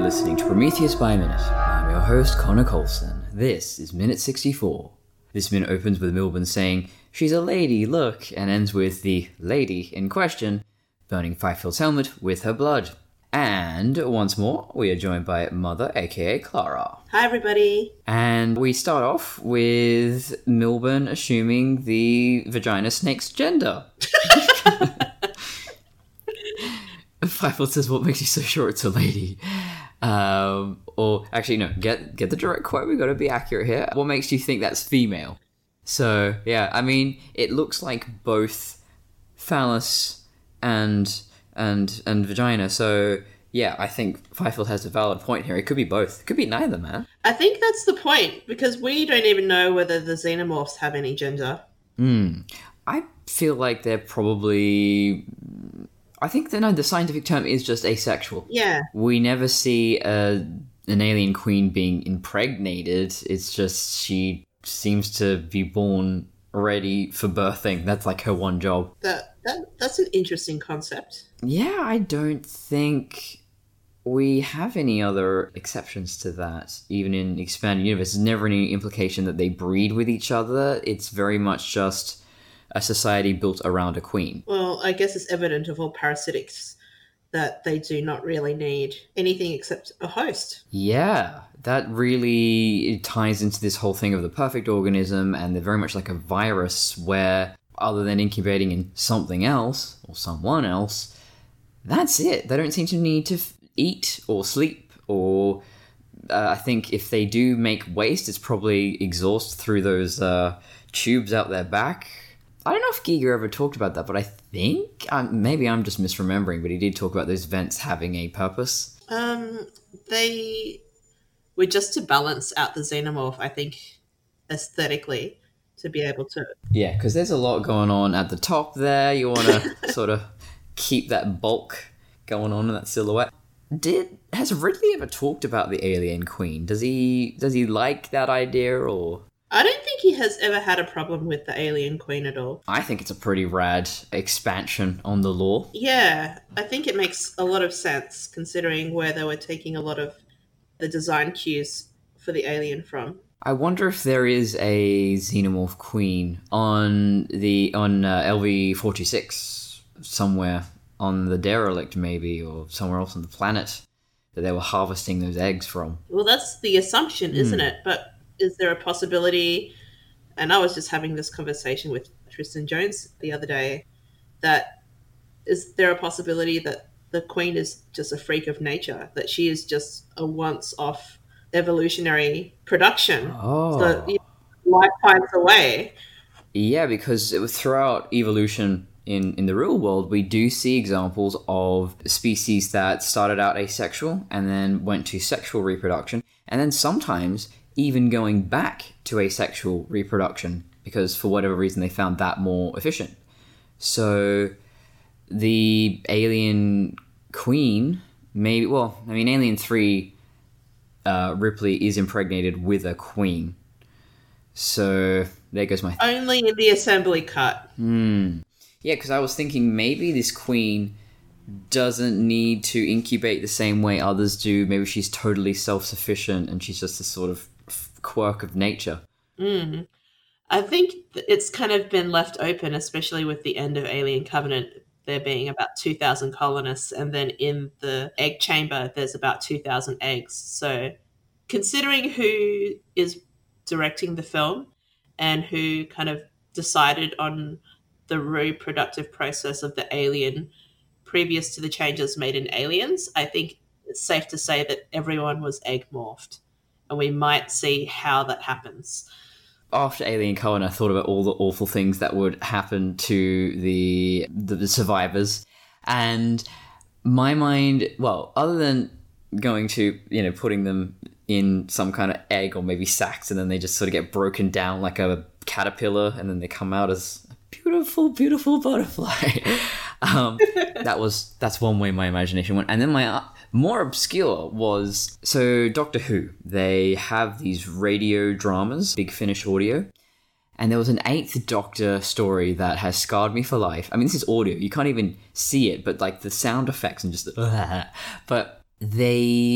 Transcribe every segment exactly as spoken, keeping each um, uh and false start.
listening to Prometheus by a Minute. I'm your host, Connor Colson. This is Minute sixty-four. This minute opens with Milburn saying, "She's a lady, look," and ends with the lady in question burning Fifield's helmet with her blood. And once more, we are joined by Mother, aka Clara. Hi, everybody. And we start off with Milburn assuming the vagina snake's gender. Fifield says, "What makes you so sure it's a lady?" Um, or actually, no, get get the direct quote. We've got to be accurate here. What makes you think that's female? So yeah, I mean, it looks like both phallus and and and vagina. So yeah, I think Fifield has a valid point here. It could be both. It could be neither, man. I think that's the point, because we don't even know whether the xenomorphs have any gender. Hmm. I feel like they're probably... I think that, no, the scientific term is just asexual. Yeah. We never see a, an alien queen being impregnated. It's just she seems to be born ready for birthing. That's like her one job. That, that That's an interesting concept. Yeah, I don't think we have any other exceptions to that. Even in Expanded Universe, there's never any implication that they breed with each other. It's very much just a society built around a queen. Well, I guess it's evident of all parasitics that they do not really need anything except a host. Yeah, that really ties into this whole thing of the perfect organism, and they're very much like a virus where, other than incubating in something else, or someone else, that's it. They don't seem to need to f- eat or sleep, or uh, I think if they do make waste, it's probably exhaust through those uh, tubes out their back. I don't know if Giger ever talked about that, but I think, um, maybe I'm just misremembering, but he did talk about those vents having a purpose. Um, they were just to balance out the xenomorph, I think, aesthetically, to be able to... Yeah, because there's a lot going on at the top there. You want to sort of keep that bulk going on in that silhouette. Did Has Ridley ever talked about the alien queen? Does he, does he like that idea, or... I don't think he has ever had a problem with the alien queen at all. I think it's a pretty rad expansion on the lore. Yeah, I think it makes a lot of sense, considering where they were taking a lot of the design cues for the alien from. I wonder if there is a xenomorph queen on the on uh, L V forty-six somewhere on the derelict, maybe, or somewhere else on the planet that they were harvesting those eggs from. Well, that's the assumption, isn't it? But is there a possibility, and I was just having this conversation with Tristan Jones the other day, that is there a possibility that the queen is just a freak of nature, that she is just a once-off evolutionary production? Oh. So you know, life finds a way. Yeah, because it was throughout evolution in, in the real world, we do see examples of species that started out asexual and then went to sexual reproduction, and then sometimes even going back to asexual reproduction because for whatever reason they found that more efficient. So the alien queen, maybe, well, I mean, Alien three, uh, Ripley is impregnated with a queen. So there goes my... Th- Only in the assembly cut. Hmm. Yeah, because I was thinking maybe this queen doesn't need to incubate the same way others do. Maybe she's totally self-sufficient and she's just this sort of quirk of nature. Mm. I think it's kind of been left open, especially with the end of Alien Covenant, there being about two thousand colonists, and then in the egg chamber there's about two thousand eggs. So considering who is directing the film and who kind of decided on the reproductive process of the alien previous to the changes made in Aliens, I think it's safe to say that everyone was egg morphed. And we might see how that happens. After Alien Covenant, I thought about all the awful things that would happen to the, the the survivors, and my mind, well, other than going to, you know, putting them in some kind of egg or maybe sacks, and then they just sort of get broken down like a caterpillar, and then they come out as a beautiful, beautiful butterfly. um, that was that's one way my imagination went, and then my. Uh, More obscure was, so Doctor Who, they have these radio dramas, Big Finish Audio, and there was an Eighth Doctor story that has scarred me for life. I mean, this is audio, you can't even see it, but like the sound effects and just, but they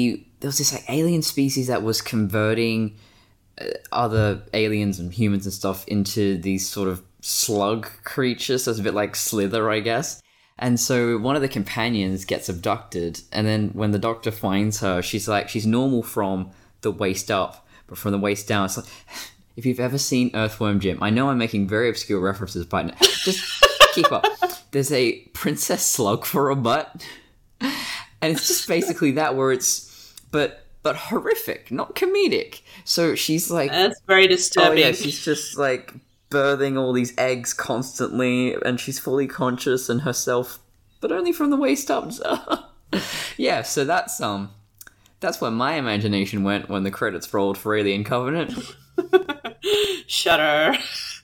there was this like alien species that was converting uh, other aliens and humans and stuff into these sort of slug creatures. So it's a bit like Slither, I guess. And so one of the companions gets abducted, and then when the doctor finds her, she's like, she's normal from the waist up, but from the waist down, it's like, if you've ever seen Earthworm Jim, I know I'm making very obscure references, but just keep up. There's a princess slug for a butt, and it's just basically that, where it's, but but horrific, not comedic. So she's like, that's very disturbing. Oh yeah, she's just like birthing all these eggs constantly, and she's fully conscious and herself, but only from the waist up. Yeah, so that's um, that's where my imagination went when the credits rolled for Alien Covenant. Shudder.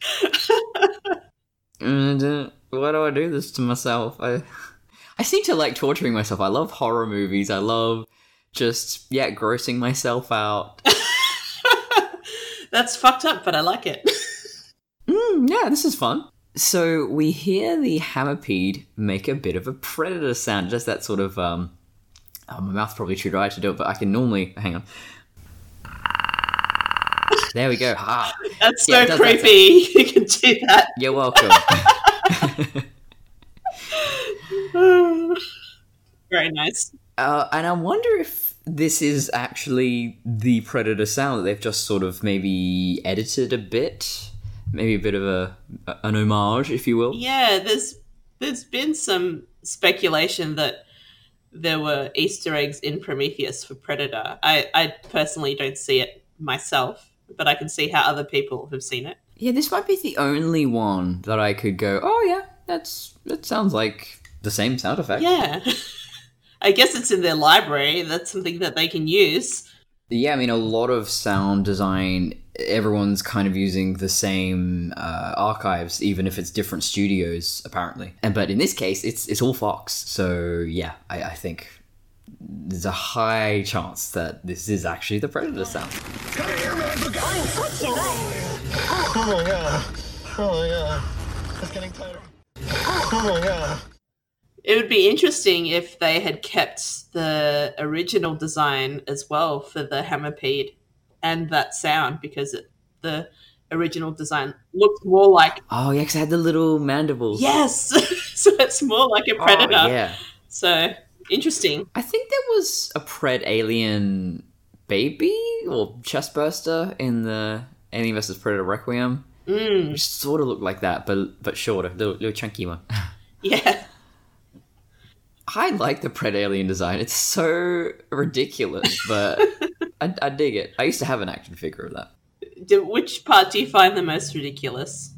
And uh, why do I do this to myself? I, I seem to like torturing myself. I love horror movies. I love just yeah, grossing myself out. That's fucked up, but I like it. Mm, yeah, this is fun. So we hear the Hammerpede make a bit of a predator sound, just that sort of, um, oh, my mouth's probably too dry to do it, but I can normally, hang on. There we go. Ah. That's so yeah, creepy. That you can do that. You're welcome. Very nice. Uh, and I wonder if this is actually the predator sound that they've just sort of maybe edited a bit. Maybe a bit of a an homage, if you will. Yeah, there's there's been some speculation that there were Easter eggs in Prometheus for Predator. I, I personally don't see it myself, but I can see how other people have seen it. Yeah, this might be the only one that I could go, oh yeah, that's that sounds like the same sound effect. Yeah. I guess it's in their library. That's something that they can use. Yeah, I mean, a lot of sound design, everyone's kind of using the same uh, archives, even if it's different studios, apparently. And but in this case, it's it's all Fox. So yeah, I, I think there's a high chance that this is actually the Predator sound. Come here, man! Oh my god! Oh my god! It's getting tighter. Oh my god! It would be interesting if they had kept the original design as well for the Hammerpede and that sound, because it, the original design looked more like... Oh, yeah, because it had the little mandibles. Yes! So it's more like a predator. Oh, yeah. So, interesting. I think there was a Pred Alien baby or chest burster in the Alien versus. Predator Requiem. Mm. Which sort of looked like that, but but shorter. Little, little chunky one. Yeah. I like the Pred Alien design. It's so ridiculous, but I, I dig it. I used to have an action figure of that. Do, which part do you find the most ridiculous?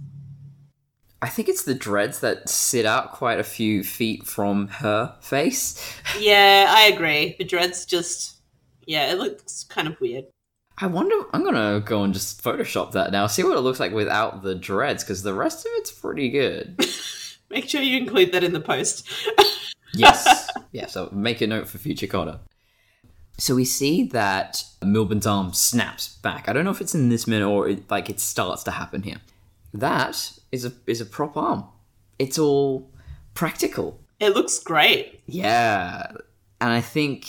I think it's the dreads that sit out quite a few feet from her face. Yeah, I agree. The dreads just... Yeah, it looks kind of weird. I wonder... I'm going to go and just Photoshop that now. See what it looks like without the dreads, because the rest of it's pretty good. Make sure you include that in the post. Yes. Yeah, so make a note for future Connor. So we see that Milburn's arm snaps back. I don't know if it's in this minute or it, like it starts to happen here. That is a is a prop arm. It's all practical. It looks great. Yeah. And I think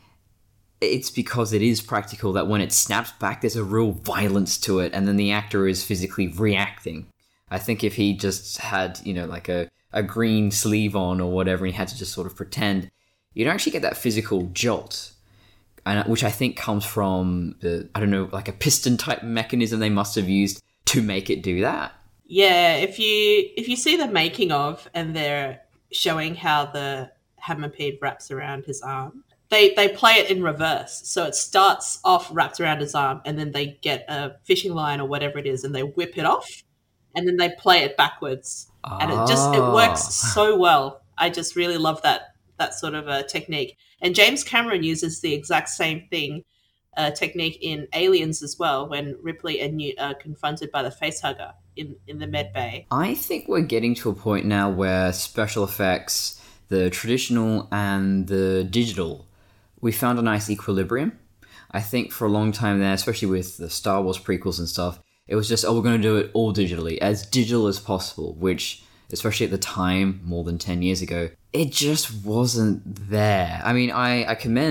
it's because it is practical that when it snaps back, there's a real violence to it, and then the actor is physically reacting. I think if he just had, you know, like a a green sleeve on or whatever, and he had to just sort of pretend, you don't actually get that physical jolt, and which I think comes from the, I don't know, like a piston type mechanism they must have used to make it do that. Yeah, if you if you see the making of, and they're showing how the Hammerpede wraps around his arm, they they play it in reverse. So it starts off wrapped around his arm, and then they get a fishing line or whatever it is, and they whip it off, and then they play it backwards. And it just it works so well. I just really love that that sort of a technique. And James Cameron uses the exact same thing, uh, technique in Aliens as well, when Ripley and Newt are confronted by the facehugger in, in the med bay. I think we're getting to a point now where special effects, the traditional and the digital, we found a nice equilibrium. I think for a long time there, especially with the Star Wars prequels and stuff, it was just, oh, we're going to do it all digitally, as digital as possible, which, especially at the time, more than ten years ago, it just wasn't there. I mean, I, I commend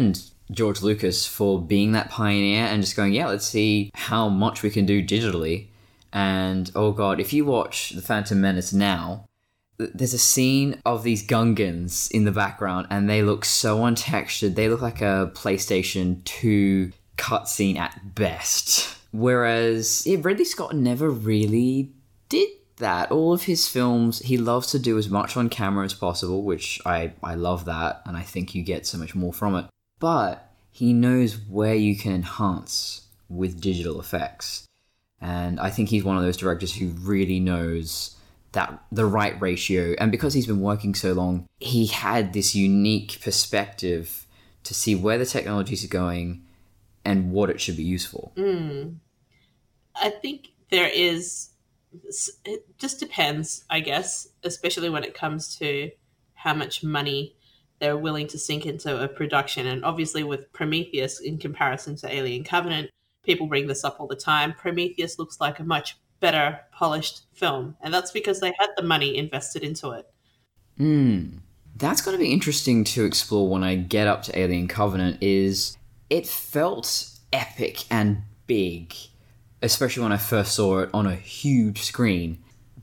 George Lucas for being that pioneer and just going, yeah, let's see how much we can do digitally. And oh god, if you watch The Phantom Menace now, there's a scene of these Gungans in the background and they look so untextured. They look like a PlayStation two cutscene at best. Whereas yeah, Ridley Scott never really did that. All of his films, he loves to do as much on camera as possible, which I, I love that, and I think you get so much more from it. But he knows where you can enhance with digital effects. And I think he's one of those directors who really knows that the right ratio. And because he's been working so long, he had this unique perspective to see where the technologies are going and what it should be used for. Mm. I think there is, it just depends, I guess, especially when it comes to how much money they're willing to sink into a production. And obviously with Prometheus, in comparison to Alien Covenant, people bring this up all the time. Prometheus looks like a much better polished film. And that's because they had the money invested into it. Hmm. That's going to be interesting to explore when I get up to Alien Covenant. Is it felt epic and big, especially when I first saw it on a huge screen.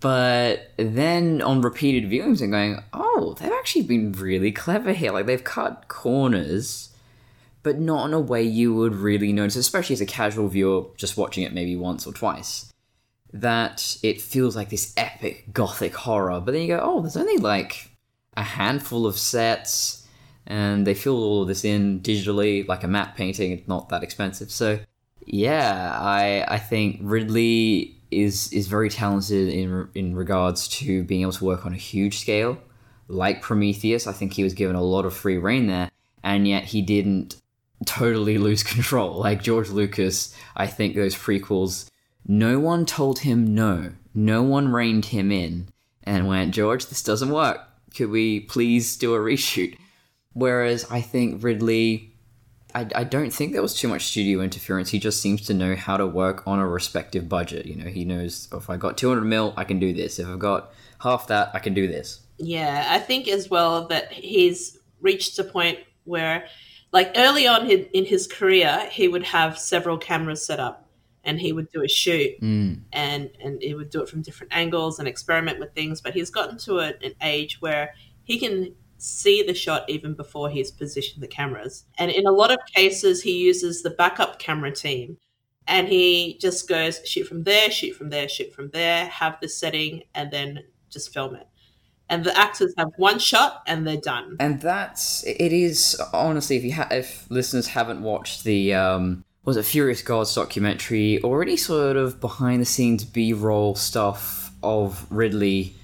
But then on repeated viewings I'm going, oh, they've actually been really clever here. Like, they've cut corners, but not in a way you would really notice, especially as a casual viewer just watching it maybe once or twice, that it feels like this epic gothic horror. But then you go, oh, there's only like a handful of sets, and they filled all of this in digitally, like a matte painting. It's not that expensive. So yeah, I I think Ridley is is very talented in in regards to being able to work on a huge scale. Like Prometheus, I think he was given a lot of free rein there, and yet he didn't totally lose control. Like George Lucas, I think those prequels, no one told him no. No one reined him in and went, George, this doesn't work. Could we please do a reshoot? Whereas I think Ridley, I, I don't think there was too much studio interference. He just seems to know how to work on a respective budget. You know, he knows, if I got two hundred mil, I can do this. If I've got half that, I can do this. Yeah, I think as well that he's reached a point where, like early on in, in his career, he would have several cameras set up and he would do a shoot mm. and, and he would do it from different angles and experiment with things. But he's gotten to a, an age where he can see the shot even before he's positioned the cameras. And in a lot of cases, he uses the backup camera team and he just goes shoot from there, shoot from there, shoot from there, have the setting, and then just film it. And the actors have one shot and they're done. And that's, it is, honestly, if you ha- if listeners haven't watched the, um, was it Furious Gods documentary, or any sort of behind-the-scenes B-roll stuff of Ridley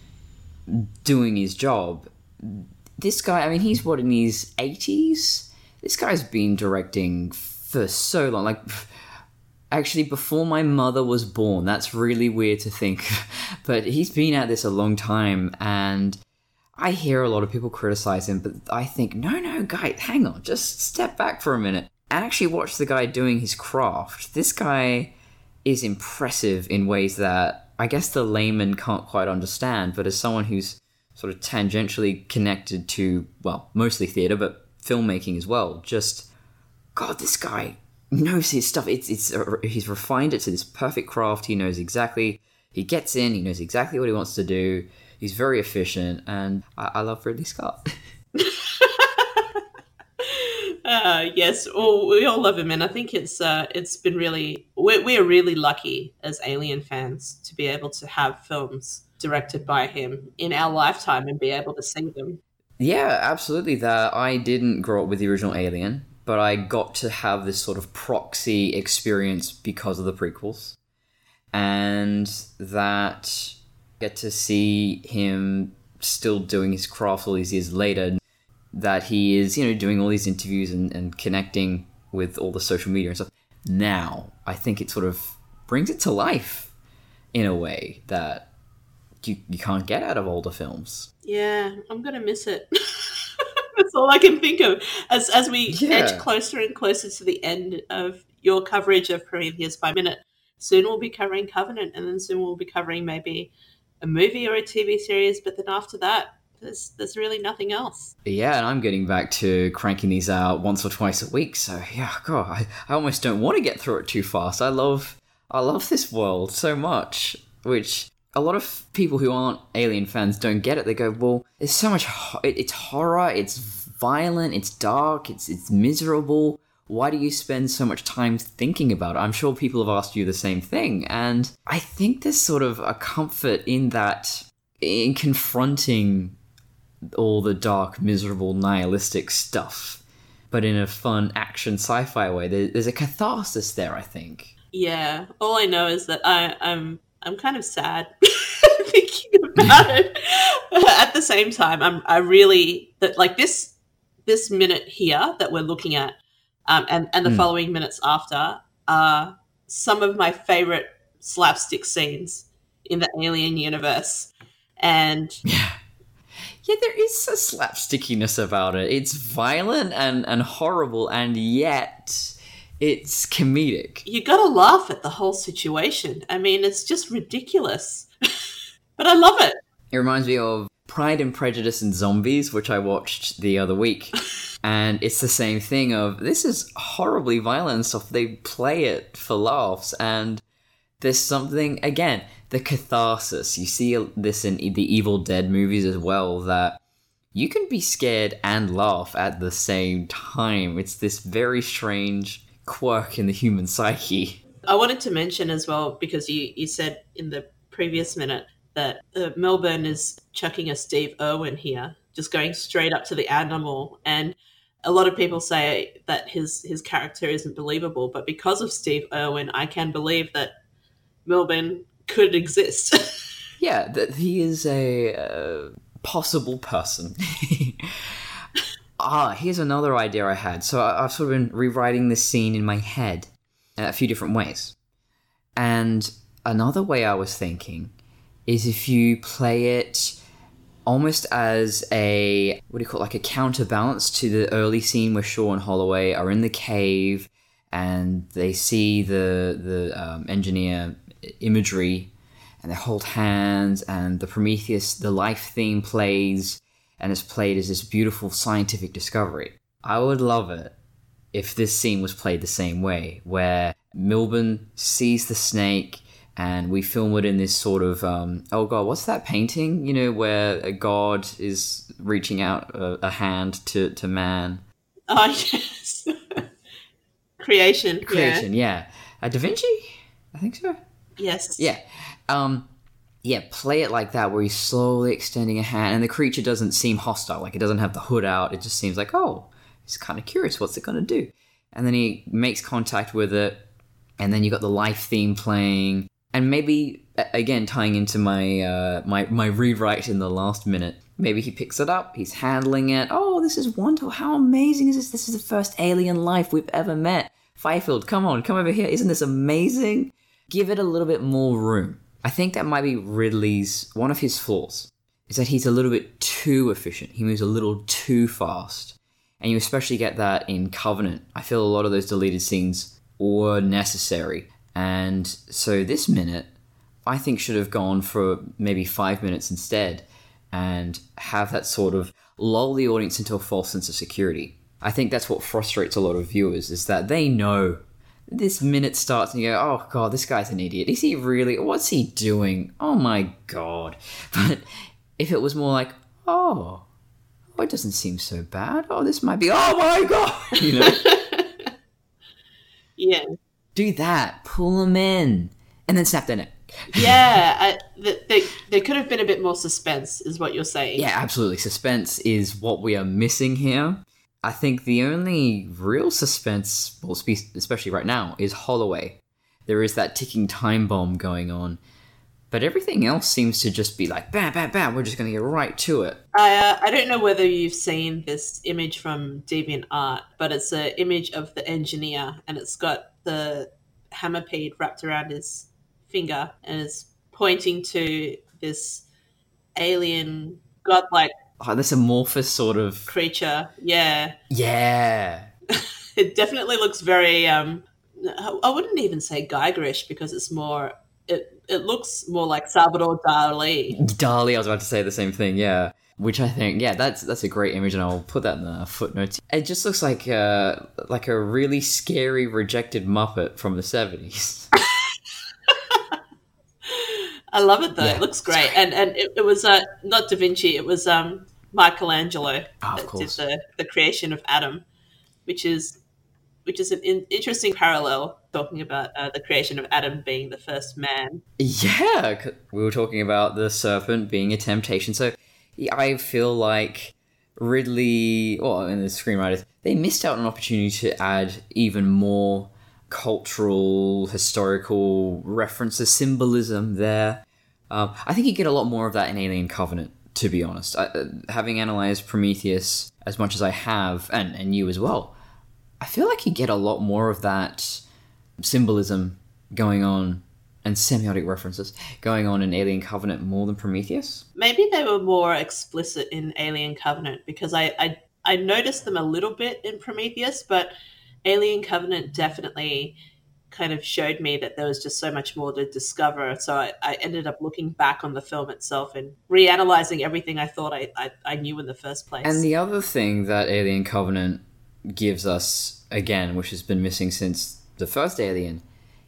doing his job, this guy, I mean, he's what, in his eighties? This guy's been directing for so long. Like, actually, before my mother was born. That's really weird to think. But he's been at this a long time, and I hear a lot of people criticize him, but I think, no, no, guy, hang on, just step back for a minute and actually watch the guy doing his craft. This guy is impressive in ways that I guess the layman can't quite understand, but as someone who's sort of tangentially connected to, well, mostly theatre, but filmmaking as well, just, God, this guy knows his stuff. It's it's uh, he's refined it to this perfect craft. He knows exactly, he gets in, he knows exactly what he wants to do. He's very efficient, and I, I love Ridley Scott. uh, yes, well, we all love him, and I think it's uh, it's been really, we're, we're really lucky as Alien fans to be able to have films directed by him in our lifetime and be able to see them. Yeah, absolutely. That I didn't grow up with the original Alien, but I got to have this sort of proxy experience because of the prequels, and that get to see him still doing his craft all these years later, that he is, you know, doing all these interviews and, and connecting with all the social media and stuff. Now, I think it sort of brings it to life in a way that you, you can't get out of older films. Yeah, I'm going to miss it. That's all I can think of. As as we Yeah. edge closer and closer to the end of your coverage of Prometheus by Minute, soon we'll be covering Covenant, and then soon we'll be covering maybe a movie or a T V series, but then after that, There's there's really nothing else. Yeah, and I'm getting back to cranking these out once or twice a week. So yeah, God, I, I almost don't want to get through it too fast. I love I love this world so much, which a lot of people who aren't Alien fans don't get it. They go, well, there's so much. Ho- it, it's horror. It's violent. It's dark. It's it's miserable. Why do you spend so much time thinking about it? I'm sure people have asked you the same thing. And I think there's sort of a comfort in that, in confronting all the dark, miserable, nihilistic stuff, but in a fun action sci-fi way. There, there's a catharsis there, I think. Yeah. All I know is that I, I'm I'm kind of sad thinking about it. At the same time, I'm I really that like this this minute here that we're looking at. Um, and, and the mm. following minutes after are some of my favorite slapstick scenes in the Alien universe. And yeah, yeah, there is a slapstickiness about it. It's violent and, and horrible, and yet it's comedic. You gotta laugh at the whole situation. I mean, it's just ridiculous. But I love it. It reminds me of Pride and Prejudice and Zombies, which I watched the other week. And it's the same thing of, this is horribly violent stuff. They play it for laughs. And there's something, again, the catharsis. You see this in the Evil Dead movies as well, that you can be scared and laugh at the same time. It's this very strange quirk in the human psyche. I wanted to mention as well, because you, you said in the previous minute that uh, Melbourne is chucking a Steve Irwin here, just going straight up to the animal. And a lot of people say that his, his character isn't believable, but because of Steve Irwin, I can believe that Melbourne could exist. Yeah, that he is a uh, possible person. Ah, here's another idea I had. So I, I've sort of been rewriting this scene in my head in a few different ways. And another way I was thinking is if you play it almost as a, what do you call it, like a counterbalance to the early scene where Shaw and Holloway are in the cave and they see the the um, engineer imagery and they hold hands and the Prometheus, the life theme plays and it's played as this beautiful scientific discovery. I would love it if this scene was played the same way, where Milburn sees the snake and we film it in this sort of, um, oh god, what's that painting? You know, where a god is reaching out a, a hand to, to man. Oh, yes. Creation. Creation, yeah. yeah. Uh, Da Vinci? I think so. Yes. Yeah. Um, yeah, play it like that, where he's slowly extending a hand, and the creature doesn't seem hostile. Like, it doesn't have the hood out. It just seems like, oh, he's kind of curious. What's it going to do? And then he makes contact with it, and then you got the life theme playing. And maybe, again, tying into my, uh, my my rewrite in the last minute, maybe he picks it up, he's handling it. Oh, this is wonderful. How amazing is this? This is the first alien life we've ever met. Fifield, come on, come over here. Isn't this amazing? Give it a little bit more room. I think that might be Ridley's, one of his flaws, is that he's a little bit too efficient. He moves a little too fast. And you especially get that in Covenant. I feel a lot of those deleted scenes were necessary. And so this minute, I think, should have gone for maybe five minutes instead and have that sort of lull the audience into a false sense of security. I think that's what frustrates a lot of viewers, is that they know this minute starts and you go, oh god, this guy's an idiot. Is he really? What's he doing? Oh my god. But if it was more like, oh, oh, it doesn't seem so bad. Oh, this might be, oh my god, you know? Yeah. Do that. Pull them in. And then snap their neck. Yeah. I, th- th- there could have been a bit more suspense, is what you're saying. Yeah, absolutely. Suspense is what we are missing here. I think the only real suspense, well, especially right now, is Holloway. There is that ticking time bomb going on. But everything else seems to just be like, bam, bam, bam, we're just going to get right to it. I uh, I don't know whether you've seen this image from DeviantArt, but it's an image of the engineer, and it's got the hammerpede wrapped around his finger, and it's pointing to this alien, godlike Oh, this amorphous sort of creature. Yeah. Yeah. It definitely looks very, um, I wouldn't even say Geigerish, because it's more, it, it looks more like Salvador Dali. Dali, I was about to say the same thing, yeah. Which I think, yeah, that's that's a great image, and I'll put that in the footnotes. It just looks like uh, like a really scary rejected Muppet from the seventies. I love it though. Yeah, it looks great. great. And and it, it was uh, not Da Vinci, it was um, Michelangelo Oh, of that did course. the, the creation of Adam, which is which is an in- interesting parallel, talking about uh, the creation of Adam being the first man. Yeah, 'cause we were talking about the serpent being a temptation. So yeah, I feel like Ridley, well, and the screenwriters, they missed out on an opportunity to add even more cultural, historical references, symbolism there. Um, I think you get a lot more of that in Alien Covenant, to be honest. I, uh, having analysed Prometheus as much as I have, and, and you as well, I feel like you get a lot more of that symbolism going on and semiotic references going on in Alien Covenant more than Prometheus. Maybe they were more explicit in Alien Covenant, because I, I, I noticed them a little bit in Prometheus, but Alien Covenant definitely kind of showed me that there was just so much more to discover. So I, I ended up looking back on the film itself and reanalyzing everything I thought I, I, I knew in the first place. And the other thing that Alien Covenant gives us, again, which has been missing since the first Alien,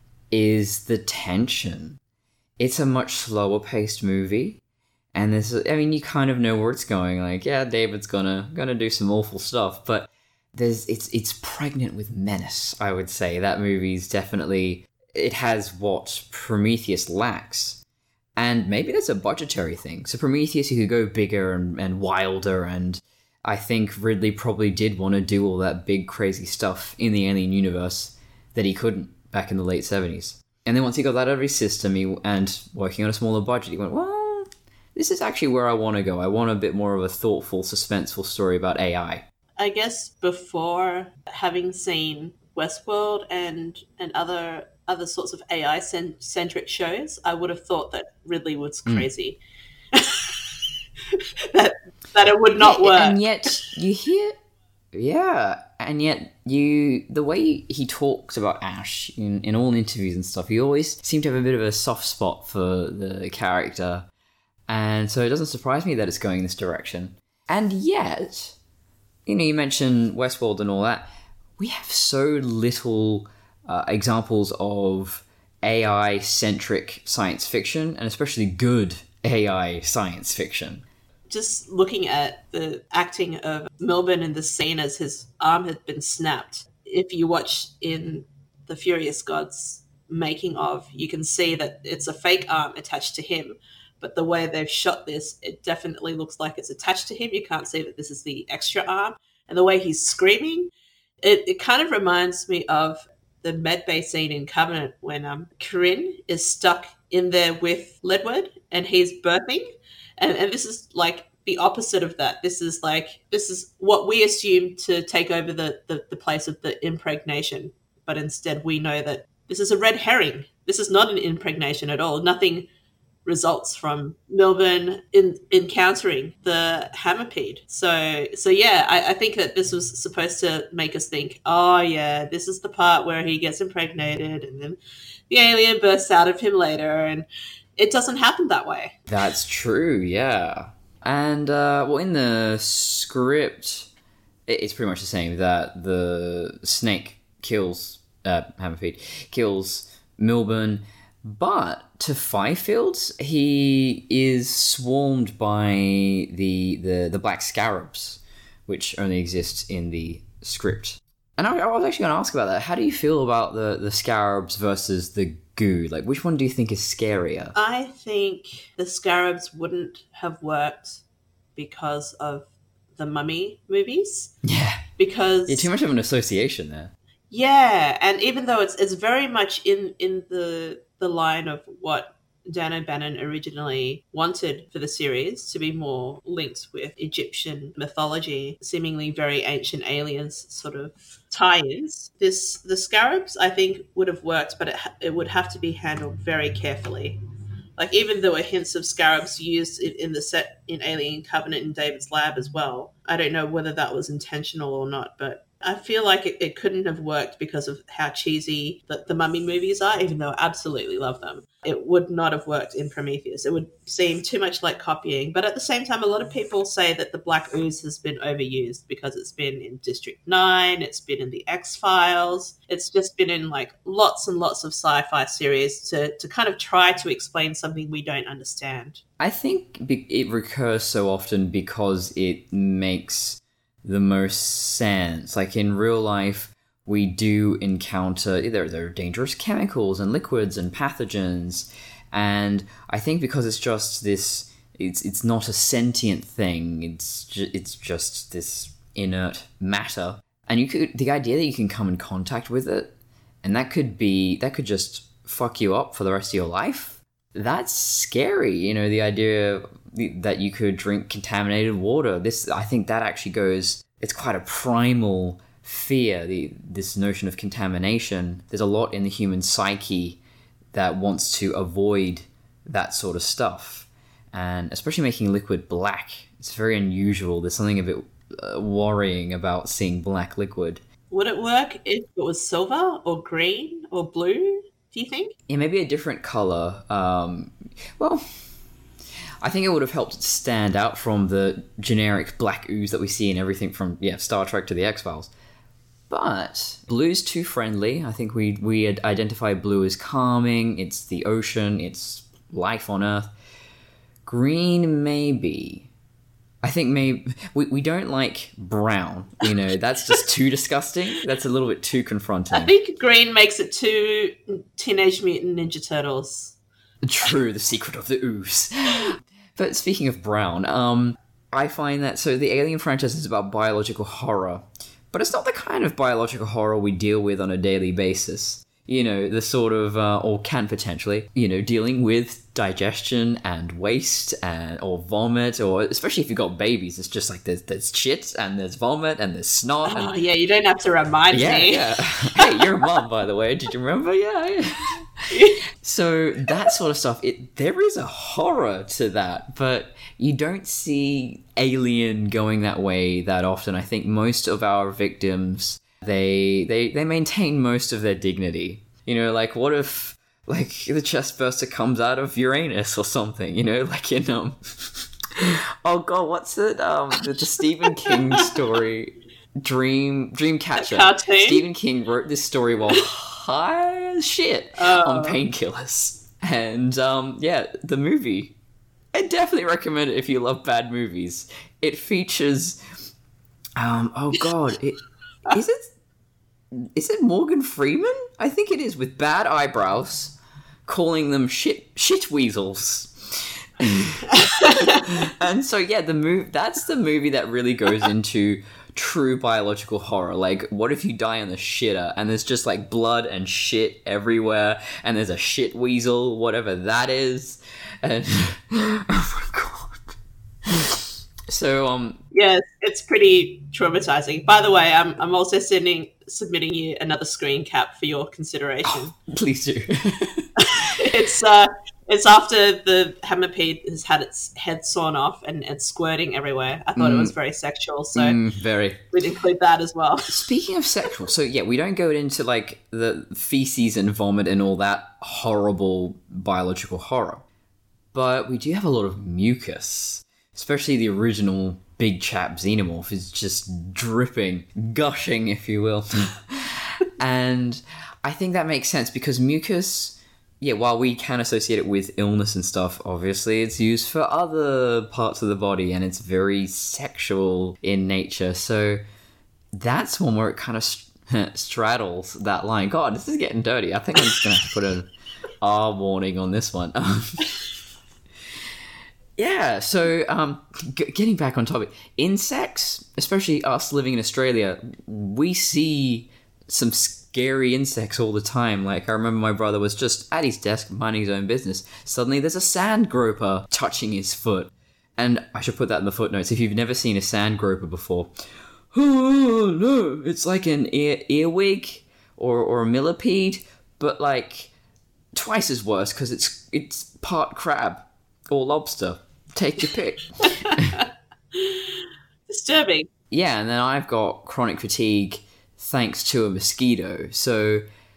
is the tension. It's a much slower paced movie, and there's, I mean, you kind of know where it's going. Like, yeah, David's gonna gonna do some awful stuff, but there's it's it's pregnant with menace. I would say that movie's definitely, it has what Prometheus lacks, and maybe that's a budgetary thing. So Prometheus, you could go bigger and, and wilder, and I think Ridley probably did want to do all that big crazy stuff in the Alien universe that he couldn't back in the late seventies. And then once he got that out of his system, he, and working on a smaller budget, he went, well, this is actually where I want to go. I want a bit more of a thoughtful, suspenseful story about A I. I guess before having seen Westworld and and other other sorts of A I centric shows, I would have thought that Ridley was crazy. Mm. that that it would not yeah, work. And yet you hear, yeah, and yet you, the way he talks about Ash in, in all interviews and stuff, he always seemed to have a bit of a soft spot for the character, and so it doesn't surprise me that it's going this direction. And yet, you know, you mentioned Westworld and all that, we have so little uh, examples of A I-centric science fiction, and especially good A I science fiction. Just looking at the acting of Milburn in the scene as his arm had been snapped, if you watch in the Furious Gods making of, you can see that it's a fake arm attached to him. But the way they've shot this, it definitely looks like it's attached to him. You can't see that this is the extra arm. And the way he's screaming, it, it kind of reminds me of the medbay scene in Covenant when um, Corinne is stuck in there with Ledward and he's birthing. And, and this is like the opposite of that. This is like, this is what we assume to take over the, the, the place of the impregnation. But instead we know that this is a red herring. This is not an impregnation at all. Nothing results from Milburn in encountering the Hammerpede. So, so yeah, I, I think that this was supposed to make us think, oh yeah, this is the part where he gets impregnated and then the alien bursts out of him later, and it doesn't happen that way. That's true, yeah. And, uh, well, in the script, it's pretty much the same, that the snake kills, uh, Hammerfeed, kills Milburn, but to Fifield, he is swarmed by the, the, the black scarabs, which only exist in the script. And I, I was actually going to ask about that. How do you feel about the, the scarabs versus the goo? Like, which one do you think is scarier? I think the scarabs wouldn't have worked because of the Mummy movies. Yeah. Because You're too much of an association there. Yeah, and even though it's it's very much in, in the the line of what Dan O'Bannon originally wanted for the series, to be more linked with Egyptian mythology, seemingly very ancient aliens sort of tie-ins. This the scarabs, I think, would have worked, but it it would have to be handled very carefully. Like, even there were hints of scarabs used in, in the set in Alien Covenant in David's lab as well. I don't know whether that was intentional or not, but I feel like it, it couldn't have worked because of how cheesy the, the Mummy movies are, even though I absolutely love them. It would not have worked in Prometheus. It would seem too much like copying. But at the same time, a lot of people say that the Black Ooze has been overused because it's been in District nine, it's been in the X-Files, it's just been in like lots and lots of sci-fi series to, to kind of try to explain something we don't understand. I think be- it recurs so often because it makes the most sense. Like in real life, we do encounter there, there are dangerous chemicals and liquids and pathogens, and I think because it's just this, it's it's not a sentient thing. It's ju- it's just this inert matter, and you could the idea that you can come in contact with it, and that could be that could just fuck you up for the rest of your life. That's scary, you know, the idea that you could drink contaminated water. This, I think that actually goes, it's quite a primal fear, the this notion of contamination. There's a lot in the human psyche that wants to avoid that sort of stuff. And especially making liquid black, it's very unusual. There's something a bit uh, worrying about seeing black liquid. Would it work if it was silver or green or blue? Do you think? Yeah, maybe a different color. Um, well, I think it would have helped it stand out from the generic black ooze that we see in everything from yeah Star Trek to the X-Files. But blue's too friendly. I think we we identify blue as calming. It's the ocean. It's life on Earth. Green, maybe. I think maybe we, we don't like brown, you know, that's just too disgusting. That's a little bit too confronting. I think green makes it too Teenage Mutant Ninja Turtles. True, the secret of the ooze. But speaking of brown, um, I find that, so the Alien franchise is about biological horror, but it's not the kind of biological horror we deal with on a daily basis. You know, the sort of, uh, or can potentially, you know, dealing with digestion and waste and or vomit, or especially if you've got babies, it's just like there's there's shit and there's vomit and there's snot. Oh, and, yeah, you don't have to remind yeah, me. Yeah, hey, you're a mom, by the way. Did you remember? Yeah, yeah. So that sort of stuff, it there is a horror to that, but you don't see Alien going that way that often. I think most of our victims, They, they they maintain most of their dignity. You know, like what if like the chest burster comes out of Uranus or something, you know, like in um oh god, what's it? Um the, the Stephen King story Dream Dreamcatcher. Stephen King wrote this story while high as shit oh. on painkillers. And um yeah, the movie, I definitely recommend it if you love bad movies. It features um oh god, it is it Is it Morgan Freeman? I think it is, with bad eyebrows, calling them shit shit weasels. And so yeah, the move that's the movie that really goes into true biological horror. Like, what if you die on the shitter and there's just like blood and shit everywhere, and there's a shit weasel, whatever that is, and oh my god. So um yes, it's pretty traumatizing. By the way, I'm I'm also sending submitting you another screen cap for your consideration. Oh, please do. it's uh it's after the Hammerpede has had its head sawn off and it's squirting everywhere. I thought mm. it was very sexual, so mm, very. we'd include that as well. Speaking of sexual, so yeah, we don't go into like the feces and vomit and all that horrible biological horror, but we do have a lot of mucus. Especially the original big chap Xenomorph is just dripping, gushing, if you will. And I think that makes sense because mucus, yeah, while we can associate it with illness and stuff, obviously it's used for other parts of the body and it's very sexual in nature. So that's one where it kind of st- straddles that line. God, this is getting dirty. I think I'm just going to have to put an R warning on this one. Yeah, so um, g- getting back on topic, insects, especially us living in Australia, we see some scary insects all the time. Like, I remember my brother was just at his desk minding his own business. Suddenly there's a sand groper touching his foot. And I should put that in the footnotes. If you've never seen a sand groper before, oh no, it's like an ear- earwig or, or a millipede, but like twice as worse because it's it's part crab. Or lobster. Take your pick. Disturbing. Yeah, and then I've got chronic fatigue thanks to a mosquito. So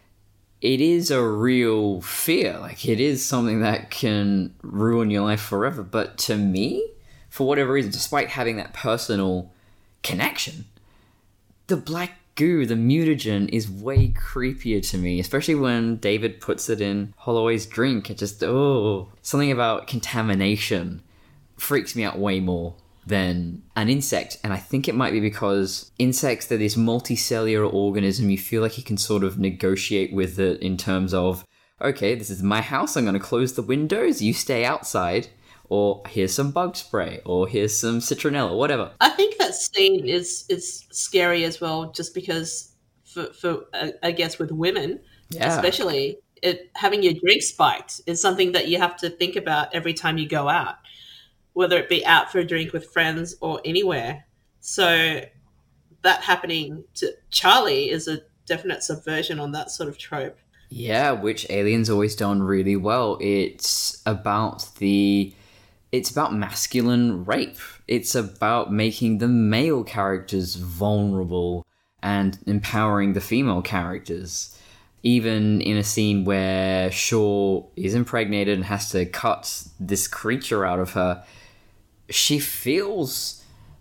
it is a real fear. Like, it is something that can ruin your life forever. But to me, for whatever reason, despite having that personal connection, the black goo, the mutagen, is way creepier to me, especially when David puts it in Holloway's drink. It just, oh, something about contamination freaks me out way more than an insect. And I think it might be because insects, they're this multicellular organism. You feel like you can sort of negotiate with it in terms of, okay, this is my house, I'm going to close the windows, you stay outside, or here's some bug spray, or here's some citronella, whatever. I think that scene is is scary as well, just because for, for uh, I guess with women, Yeah. especially, it, having your drink spiked is something that you have to think about every time you go out, whether it be out for a drink with friends or anywhere. So that happening to Charlie is a definite subversion on that sort of trope. Yeah, which Alien's always done really well. It's about the... It's about masculine rape. It's about making the male characters vulnerable and empowering the female characters. Even in a scene where Shaw is impregnated and has to cut this creature out of her, she feels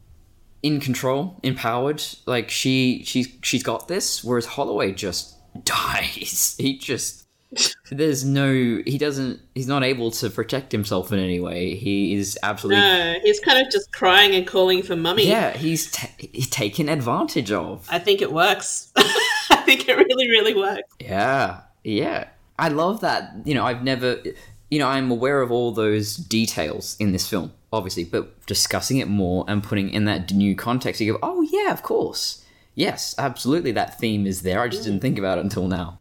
in control, empowered. Like, she she's she's got this, whereas Holloway just dies. He just... There's no... He doesn't... He's not able to protect himself in any way. He is absolutely... No, he's kind of just crying and calling for mummy. Yeah, he's, ta he's taken advantage of. I think it works. I think it really, really works. Yeah, yeah. I love that. You know, I've never... You know, I'm aware of all those details in this film, obviously, but discussing it more and putting in that new context, you go, oh, yeah, of course. Yes, absolutely, that theme is there. I just didn't think about it until now.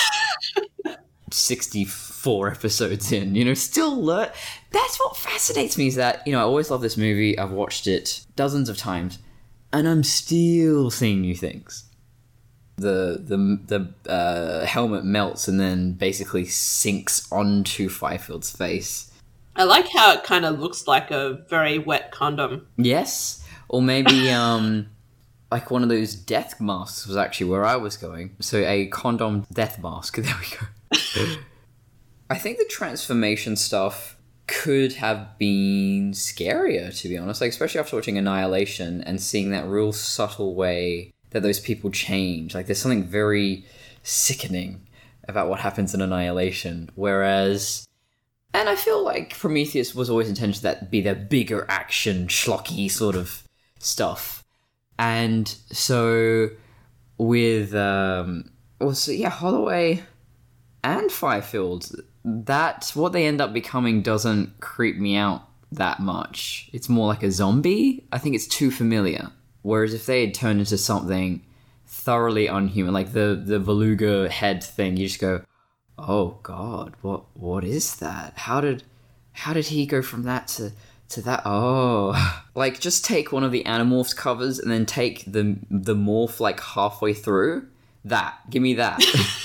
sixty-four episodes in, you know, still learn. That's what fascinates me, is that, you know, I always love this movie. I've watched it dozens of times, and I'm still seeing new things. The the the uh, helmet melts and then basically sinks onto Fifield's face. I like how it kind of looks like a very wet condom. Yes, or maybe um, like one of those death masks was actually where I was going. So a condom death mask. There we go. I think the transformation stuff could have been scarier, to be honest. Like, especially after watching Annihilation and seeing that real subtle way that those people change. Like, there's something very sickening about what happens in Annihilation. Whereas, and I feel like Prometheus was always intended to that be the bigger action, schlocky sort of stuff. And so with, um, also, yeah, Holloway and Fifield, that, what they end up becoming doesn't creep me out that much. It's more like a zombie. I think it's too familiar. Whereas if they had turned into something thoroughly unhuman, like the, the Beluga head thing, you just go, oh god, what what is that? How did how did he go from that to, to that? Oh. Like, just take one of the Animorphs covers and then take the the morph like halfway through. That. Give me that.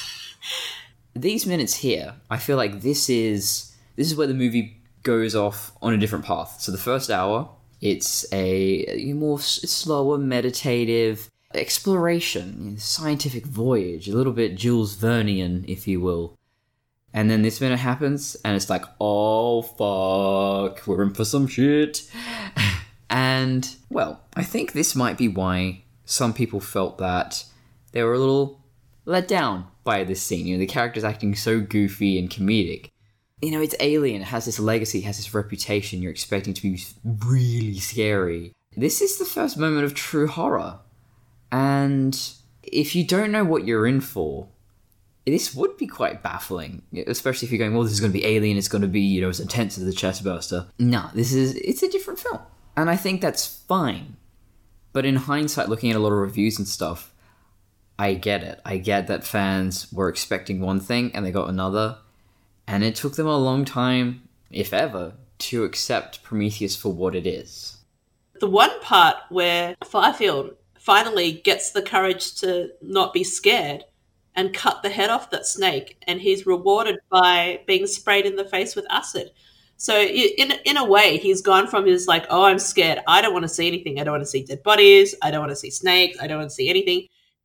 These minutes here, I feel like this is this is where the movie goes off on a different path. So the first hour, it's a more slower, meditative exploration, scientific voyage, a little bit Jules Vernean, if you will. And then this minute happens, and it's like, oh, fuck, we're in for some shit. And, well, I think this might be why some people felt that they were a little let down by this scene. You know, the character's acting so goofy and comedic. You know, it's Alien, it has this legacy, it has this reputation, you're expecting to be really scary. This is the first moment of true horror. And if you don't know what you're in for, this would be quite baffling. Especially if you're going, well, this is going to be Alien, it's going to be, you know, as intense as the Chestburster. No, this is, it's a different film. And I think that's fine. But in hindsight, looking at a lot of reviews and stuff, I get it. I get that fans were expecting one thing and they got another. And it took them a long time, if ever, to accept Prometheus for what it is. The one part where Fifield finally gets the courage to not be scared and cut the head off that snake, and he's rewarded by being sprayed in the face with acid. So in in a way, he's gone from his like, oh, I'm scared, I don't want to see anything, I don't want to see dead bodies, I don't want to see snakes, I don't want to see anything,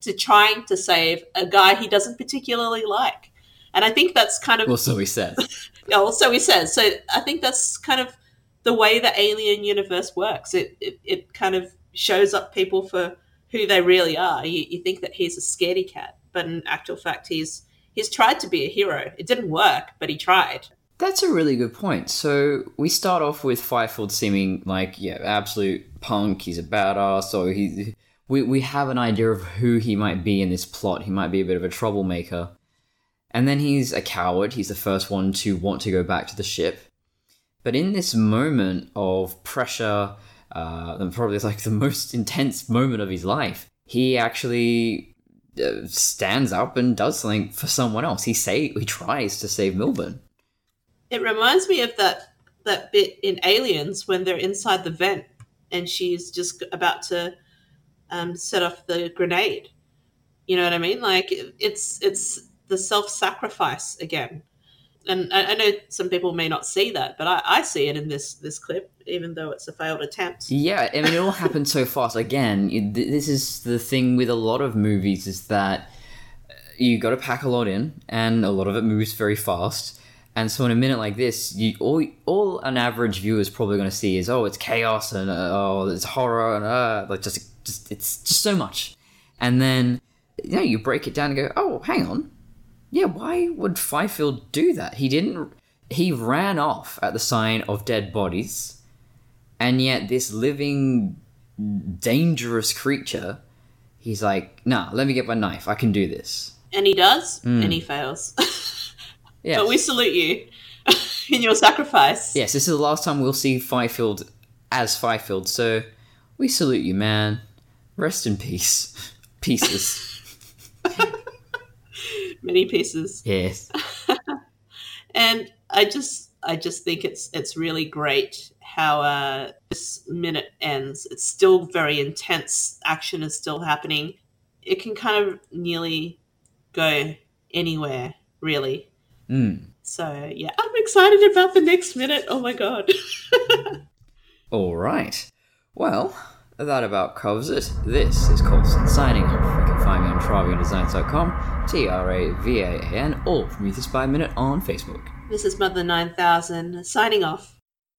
to trying to save a guy he doesn't particularly like. And I think that's kind of... Well, so he says. Yeah, well, so he says. So I think that's kind of the way the Alien universe works. It it, it kind of shows up people for who they really are. You, you think that he's a scaredy cat, but in actual fact, he's he's tried to be a hero. It didn't work, but he tried. That's a really good point. So we start off with Fifield seeming like, yeah, absolute punk. He's a badass. So he, we we have an idea of who he might be in this plot. He might be a bit of a troublemaker. And then he's a coward. He's the first one to want to go back to the ship. But in this moment of pressure, uh, and probably like the most intense moment of his life, he actually uh, stands up and does something for someone else. He say he tries to save Milburn. It reminds me of that that bit in Aliens when they're inside the vent and she's just about to um, set off the grenade. You know what I mean? Like it, it's it's the self-sacrifice again. And I, I know some people may not see that, but I, I see it in this this clip, even though it's a failed attempt. Yeah, I mean, it all happened so fast. Again, you, th- this is the thing with a lot of movies is that you got to pack a lot in, and a lot of it moves very fast. And so in a minute like this, you all all an average viewer is probably going to see is, oh, it's chaos and uh, oh, there's horror and uh, like just just it's just so much. And then you know you break it down and go, oh, hang on. Yeah, why would Fifield do that? He didn't... He ran off at the sign of dead bodies, and yet this living, dangerous creature, he's like, nah, let me get my knife. I can do this. And he does, Mm. and he fails. Yes. But we salute you in your sacrifice. Yes, this is the last time we'll see Fifield as Fifield, so we salute you, man. Rest in peace. Pieces. Many pieces. Yes. And I just I just think it's it's really great how uh, this minute ends. It's still very intense. Action is still happening. It can kind of nearly go anywhere, really. Mm. So, yeah, I'm excited about the next minute. Oh, my God. All right. Well, that about covers it. This is Coulson signing off. You can find me on travian designs dot com, T R A V A A N, or Prometheus by Minute on Facebook. This is Mother nine thousand signing off.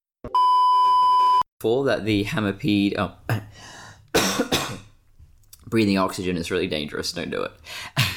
For that, the Hammerpede... Oh. Breathing oxygen is really dangerous. Don't do it.